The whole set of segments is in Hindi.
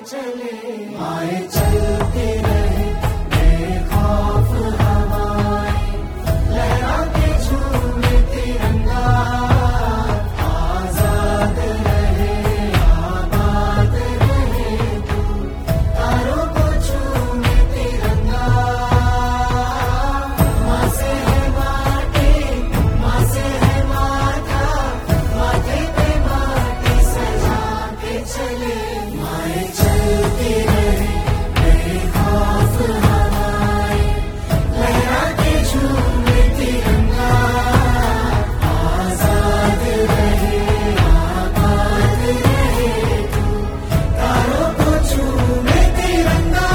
चले, माए चलती रहे बेखौफ हवाएं, लहरा के झूमे तिरंगा, आजाद रहे आबाद रहे तू, तारों को झूमे तिरंगा। माँ से है माटी, माँ से है माथा, माथे पे माटी सजा के चले, माए चलती रहे बेखौफ हवाएं, लहरा के झूमे तिरंगा, आजाद रहे आबाद रहे तू, तारों को झूमे तिरंगा।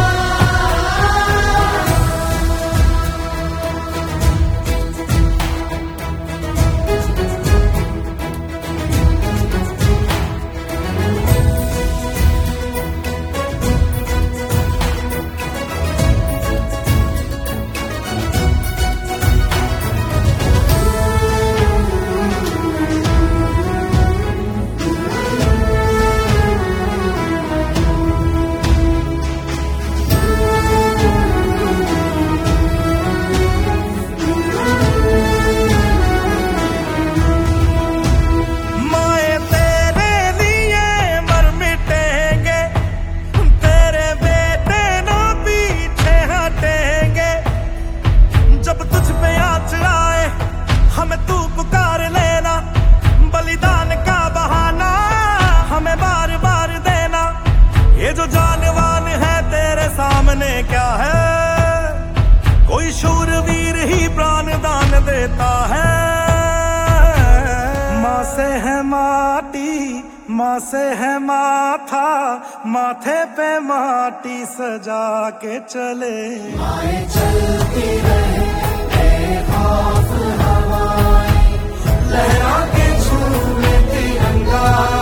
माए तेरे लिए मर मिटेंगे, तेरे बेटे न पीछे हटेंगे। जब तुझ पे आँच आए हमें तू पुकार लेना, बलिदान का बहाना हमें बार बार देना। ये जो जानवान है तेरे सामने क्या है, कोई शूरवीर ही प्राण दान देता है। माँ से है माटी, माँ से है माथा, माथे पे माटी सजा के चले, माए चलती रहे बेखौफ हवाएं, लहरा के झूमे तिरंगा।